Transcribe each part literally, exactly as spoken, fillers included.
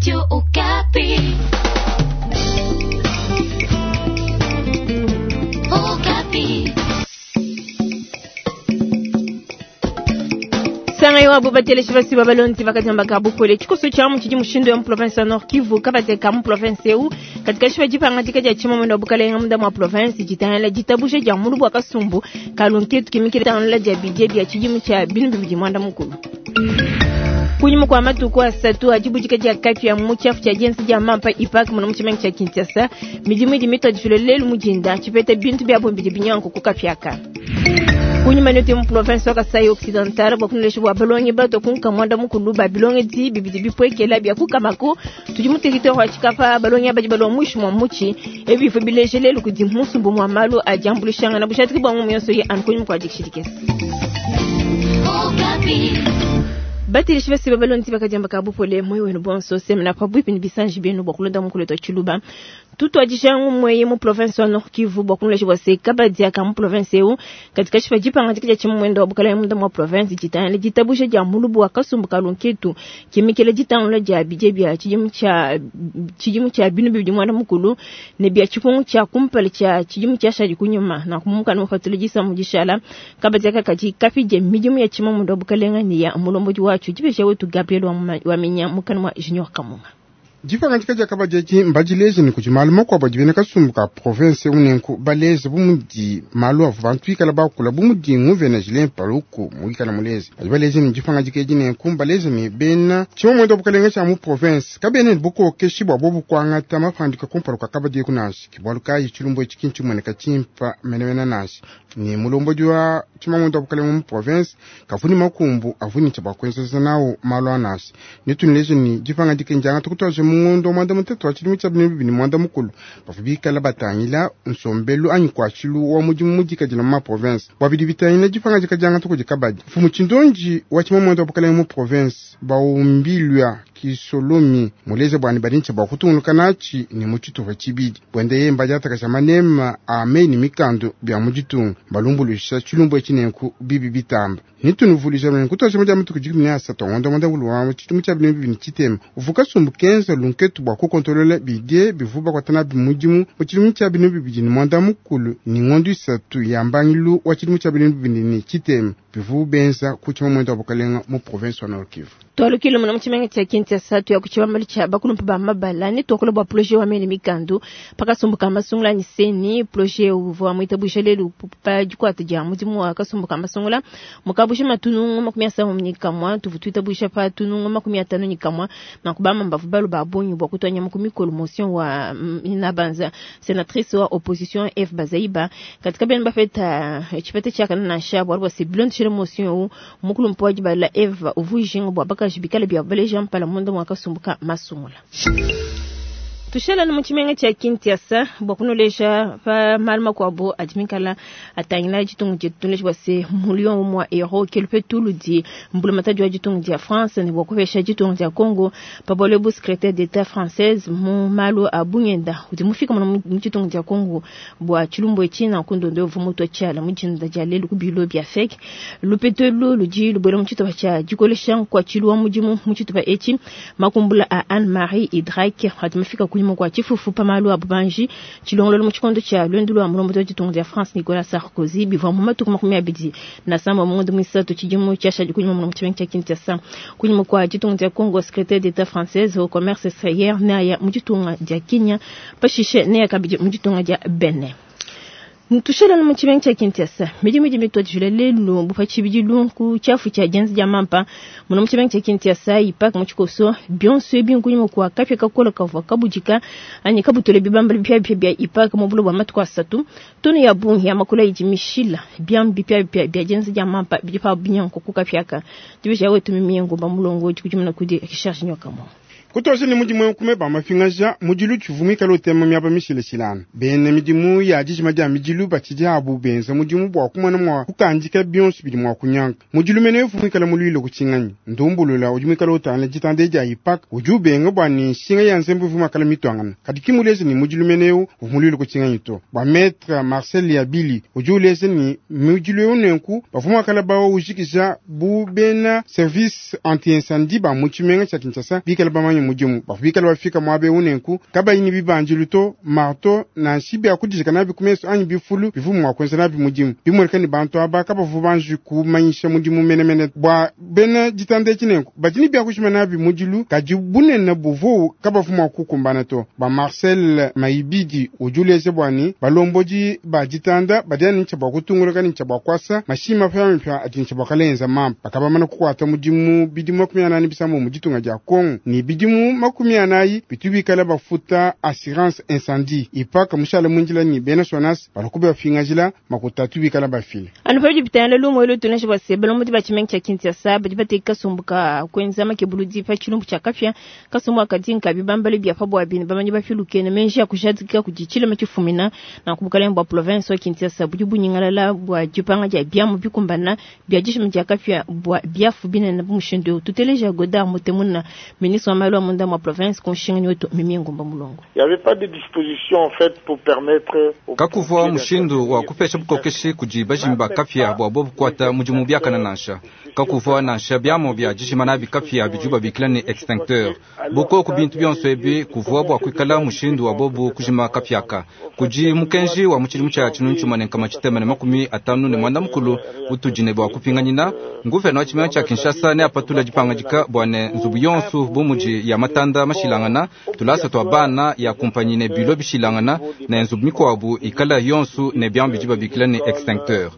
Radio Okapi. Okapi. Sanga yo abubatele shivasi babalonzi vakatamba kabukole chikoso cha mu chiji mushindo ya province ya Nord Kivu kabate ka mu province eu katika shiva jipanga tikaja chimo mwendo bukale ngamuda mu province jitana jitabushe ja mulu bwa kasumbu kalonke tukimikire tanla ja bijebi ya chiji mu cha binu biji mwanda mukulu kunyimu kwa matu kwa satu ajibu jikaja kapi ya muchafu cha jensi ja mampa ipak mwana mchimengi cha Kinshasa mijimu idi mito jifulelelu mujinda chipete bintu bia bombi binyanko kukapyaka kunyuma nyote mu province waka Kasai Occidental bakunelesha bwa balonye bato kunka mwanda mukulu babilonge di bibidi bipwekela bya kukamako tujimu territoire wa chikapa balonye abaji balo mwishu mwa muchi ebi fo bilejele lukudi musumbu mwa malu ajambulishanga na bushatiki bwa mu yonso ye ankunyu kwa dikshirikes batiri shivesi babalonzi bakajamba kabupole moyo wenu bonso semna pabuipi ni bisanji benu bakulonda mukulu to chuluba tuto ajishangu mweye mu province wa Nord Kivu bakunule shwa se kabadia ka mu province eu katika shifa jipanga tikija chimu mwendo wa bukala mu mu province jitana jitabushe ja mulubu wa kasumbu kalonketu kimikele jitanula ja bijebi ya chijimu cha chijimu cha binu bibi mwana mukulu ne bia chikungu cha kumpale cha chijimu cha shaji kunyuma na kumuka no fatulejisa mujishala kabadia ka kaji kafije mijimu ya chimu mwendo wa bukala ngani ya mulomboji wachu jibesha wetu Gabriel wa, wa minya mukana wa Junior Kamunga Jifanga tikaja kabajeji mbajilezi ni kujimalumo kwa bajibene kasumbuka province unenku balezi bumudi malu wa vantwika la bakula bumudi nguve na jilen paruku mwika na mulezi bajibalezi ni jifanga jikeji nenku mbalezi mi bena chimo mwendo bukalenga cha mu province kabene buko keshibwa bobu kwa ngata mafandika kumparuka kabaje kunashi kibaluka yichulumbo chikinchu mweneka chimpa menewena nashi ni mulombo jwa chimo mwendo bukalenga mu province kafuni makumbu afuni chabakwenza sanao malu anashi nitunilezi ni jifanga jikenjanga tukutoje mundo mwanda mteto achilimi chabini bibini mwanda mukulu pafubika la batanyila nsombelu anyi kwa chilu wa muji muji kajina ma province wabidi bitanyila jifanga jikajanga tuko jikabaji fumu chindonji wachima mwanda wapukala mu province baumbilwa kisolomi muleze bwani badincha bakutunguka nachi ni muchito vachibidi bwende ye mbajata kashamanema ameni mikando bya mujitu balumbulisha chilumbo echinenku bibi bitamba nitunuvulisha mene kutosha mja mtu kujikimini asa tongondo mwanda uluwa wachitu mchabini bibini chitema ufuka sumbu kenza lunketu bwa kukontrole bide bivuba kwa tana bimujimu wachilimu chabini bibini mwanda mukulu ni ngondu isatu yambangilu wachilimu chabini bibini chitema bivu benza kuchima mwenda wabukalenga mu province wa Nord Kivu Tuwalu kilo mwana mchimengi cha Kinshasa ya kuchiwa mali cha bakulu mpaba mabala ni tuwakulo bwa proje wa meni mikandu paka sumbuka masungula ni seni proje uvuwa mwita bushele pa jukwa tijia muzimu wa kasumbuka masungula mukabushi matunungu makumia samu mnikamwa tuvutuita busha pa tunungu makumia tanu nikamwa makubama mbavu balu babonyu bwa kutuwa nyamukumiko motion wa inabanza senatrice wa opposition F Bazaiba katika bia mbafeta chipete chaka na shabu walwa si blonde shire motion u mukulu mpuwa jibala F uvu jingo bwa baka jibikale bya valeja mpala mundo mwaka sumbuka masumula Tushala na mchimenga cha Kinshasa bakunolesha pa malma kwa bo admikala atangina jitungu jitungu wase million mwa euro kelpe tuludi mbulumata jwa jitungu ya France ni bokofesha jitungu ya Congo pabole bu secrétaire d'état française mu malo abunyenda udimufika mu jitungu ya Congo bwa chilumbo echina kundo ndo vumoto chala mujinda jalelu kubilo bya fake lupetelo luji lubolo mchito cha jikolesha kwa chiluwa mujimu mchito ba echi makumbula a Anne Marie Hydraque adimufika kwa chifufu pamalu abubanji chilongolo muchikondo cha lwendulo wa mulombo jitungu ya France Nicolas Sarkozy biva mumatu kuma kumya bidi na sama mundu mwisato chijimu cha shaji kunyuma mu mchimengi cha Kinshasa kunyuma kwa jitungu ya Congo secrétaire d'état française au commerce extérieur na ya mujitungu ya Kenya pashishe ne ya kabiji mujitungu ya Benin Ntushela na mchimengi cha Kinshasa miji miji mito jule lelu bufachi biji lunku chafu cha jenzi jamampa muna mchimengi cha Kinshasa ipaka mchikoso bionso ebi nkunyimu kwa kafya kakola kavuwa kabujika anyi kabutole bibambali bipya bipya bipya ipaka mbulo wa matu kwa satu tonu ya bungi ya makula ijimishila biyam bipya bipya bipya jenzi jamampa bijipa binyanko kukafyaka jibisha wetu mimiengo ba mulongo jikujumuna kudi kishashi nyoka mo Kutosi ni mujimu kumeba mafingaja mujilu chuvumika lo tema myaba mishile shilana bene mijimu ya jishima mijilu bachija abu benza mujimu bwa kumana mwa kukanjika bionsi bidi mwa kunyanka mujilu mene yufumika la mulilo kuchinganyi ndumbulu la ujumika lo tanga jitande ja ipak ujubenga bwa ni shinga ya nsembu fuma kala mitwangana kadiki mulezi ni mujilu mene yu mulilo kuchinganyi to bwa metre Marcel Yabili ujulezi ni mujilu yu nenku bafuma kala bawa ujikisha bu bena service anti-incendie ba muchimenga cha Kinshasa bikala ba manyu mujimu bafubikala bafika mwabe unenku kaba ini bibanjiluto marto na shibi akudijika nabi kumeso anyi bifulu bifumu mwakwenza nabi mujimu bimwerekani bantu aba kaba vubanji kumanyisha mujimu mene mene bwa bena jitande chinenku bajini biakushima nabi mujilu kajibune na buvu kaba fumu wakukumbana to ba Marcel Maibidi ujule sebwani balomboji ba jitanda badani nchaba kutungureka nchaba kwasa mashima fya mpya ati nchaba kalenza mampa bakaba mana kukwata mujimu bidimu makumi anani bisamu mujitunga ja Kongo ni bidimu makumi anayi bitubikala bafuta assurance incendie ipaka mushala munjila ni bena sonas balakube bafingajila makutatu bikala bafile anu faji bitanda lumo ilo tunesha basebelo muti bachimenga cha kinti ya saba jibate kasumbuka kwenza makebuludi fa chilumbu cha kafya kasumbu akadinka bibambale bya fabo abini bamanyi bafilukene menji akushadika kujichile makifumina na kubukala mba province wa kinti ya saba bunyingala la bwa jipanga ja byamu bikumbana byajishi mja kafya bwa byafu bina na mushindo tuteleja goda mutemuna ministre wa malo munda ma province konshingani wetu mimi ngomba mulongo. Il y avait pas de dispositions en fait pour permettre kakuva mushindo wa kupesha bukokeshi kujibajimba kafya bwa bobu kwata mujimu byakana nasha kakuva nasha byamo bya jishimana bikafya bijuba bikilani extincteur boko kubintu byonso ebi kuva bwa kwikala mushindo wa bobu kujima kafyaka kuji mukenji wa muchirimu cha chinunchu manenka machitema na makumi atanu ne mwanda mukulu utujine bwa kupinganyina nguveno chimenya cha Kinshasa ne apatula jipangajika bwane nzubu yonsu bumuji ya matanda mashilangana tulasa to bana ya kompanyine bilo bishilangana na nzubu mikwabu ikala yonsu ne byambi jiba bikilani extincteur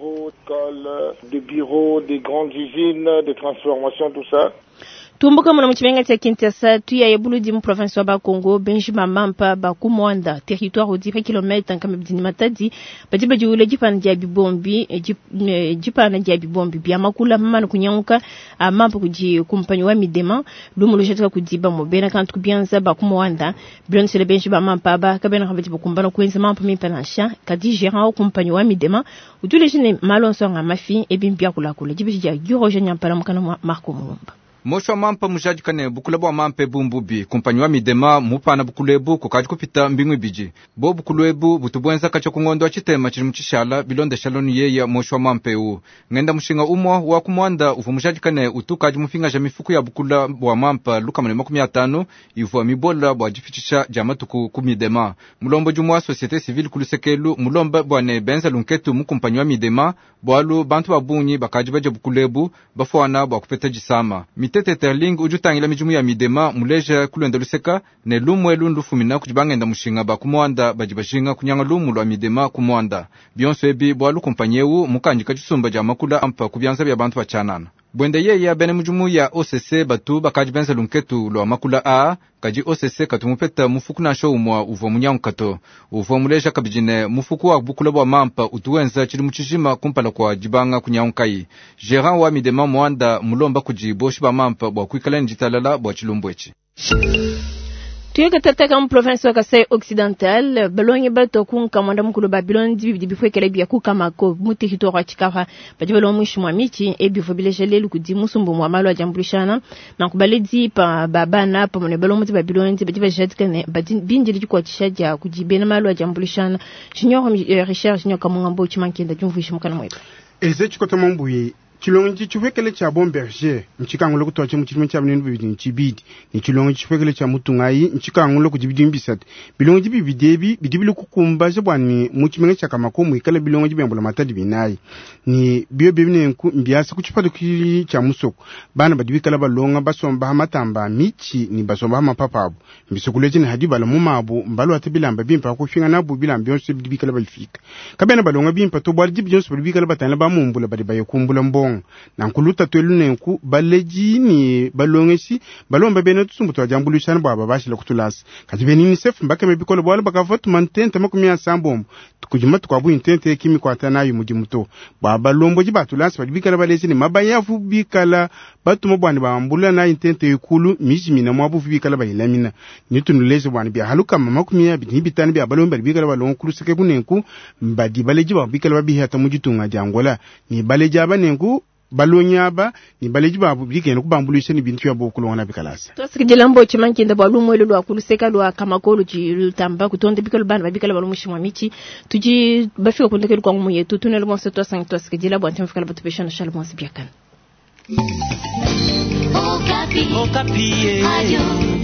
de bureaux, des grandes usines de transformation, tout ça. Tumbuka mwana mchimenga tia Kinshasa tuya yebuludi mu province wa Bakongo Benjamin Mampa Bakumwanda territoire au dix kilomètres kama bidini matadi bajiba jiule jipana dia bibombi jipana dia bibombi bya makula mama na kunyanguka Mampa kuji kumpanyi wa midema lumu lojetka kudiba mobena kantu kubianza Bakumwanda Blanc le Benjamin Mampa ba kabena kabati bakumbana kwenza Mampa mipanasha kadi gérant kumpanyi wa midema utule jine malonso nga mafi ebimbia kula kula jibi ja giro jenya para mukana Marco Mulumba. Mosho Mampa mujadikane bukule bwa Mampe bumbubi kumpanyi wa midema mupana bukulebu kukaji kupita mbingwi biji bo bukulebu butubwenza kacho kungondo wa chitema chiri mchishala bilonde shaloni yeya Mosho Mampe u ngenda mushinga umwa wa kumwanda ufu mujadikane utukaji mufinga ja mifuku ya bukula bwa Mampa luka mane makumi atano ifu mibola bwa jifichisha jamatuku kumidema mulombo jumwa societe civile kulusekelu mulomba bwane benza lunketu mukumpanyi wa midema bwalu bantu babunyi bakaji baje bukulebu bafwana bwa kupeta jisama Tete terling ujutangila mijumu ya midema muleja kulwenda luseka ne lumwe lundu fumina kujibangenda mushinga bakumwanda bajibashinga kunyanga lumu lwa midema kumwanda bionso ebi bwalu kompanyewu mukanjika chisumba ja makula ampa kubyanza bya bantu bachanana bwende yeya bene mujumu ya O C C batu bakajibenza lunketu lwa makula a kaji O C C katumupeta mufuku na show umwa uvo munyankato uvo muleja kabijine mufuku wa bukula bwa Mampa utuwenza chiri muchijima kumpala kwa jibanga kunyankai gérant wa midema mwanda mulomba kujiboshi ba Mampa bwa kwikala njitalala bwa chilumbwechi Tuyeka tataka mu province wa Kasai Occidental balonye bato kunka mwanda mukulu Babylon dibi bifwe kele bya kuka mako mu territoire wa Chikava badibalo mwishu mwa michi ebi fobilejele lukudi musumbu mwa malo ajambulishana na kubaledi pa babana pa mone balo muti Babylon dibi jadikane bindiri kwa chishaja kujibena malo ajambulishana junior Richard junior kamungambo chimankenda jumvushi mukana mwetu Ezechi kotamambuye Chilongi chifekele cha Bomberger mchikangulo kutoache mchirime cha mnenu bibidi nchibidi ni chilongi chifekele cha mutungai mchikangulo kujibidi mbisat bilongi jibi bidebi bidibilu kukumbaje bwani mchimenge cha kamako mwikala bilongi jibi mbula matadi binai ni biyo bibine nku mbiasa kuchipadu kiri cha musoko bana badibikala balonga basomba hamatamba michi ni basomba hamapapabu mbisokuleje ni hadiba la mumabu mbalo atabilamba bimpa kufinga nabu bilambi yonse bidibikala balifika kabena balonga bimpa to bwali jibi yonse bidibikala batana ba mumbula badibaye kumbula mbo na nkuluta twelu nenku baleji ni balongesi balomba bene tusumbuto ajambulushana bwa babashila kutulasa kati beni ni sef mbaka mebikola bwala bakavotu mantente makumi asambombo tukujuma tukwabu intente kimi kwatana yu mujimuto bwa balombo jibatulasa badibikala balezi ni mabayafu bikala batu mabwani bambula na intente yukulu mijimina mwabu bikala bayilamina nitunuleze bwani bya haluka makumi ya bitani bya balomba bikala balongo kuluseke bunenku mbadi baleji babikala babihata mujitunga jangola ni baleji abanenku balonyaba ni baleji babu bigenda kubambulisha ni bintu yabo kulona bikalasa twasikijela mbo chimankenda bwalumu elo lwa kuluseka lwa kamakolo chilutamba kutonde bikalo bana babikala balumushi mwa michi tuji bafika kundekelo kwa ngumu yetu tunelo bonse twasangi twasikijela bwa ntemfika batupeshana shala bonse byakana Okapi Okapi Radio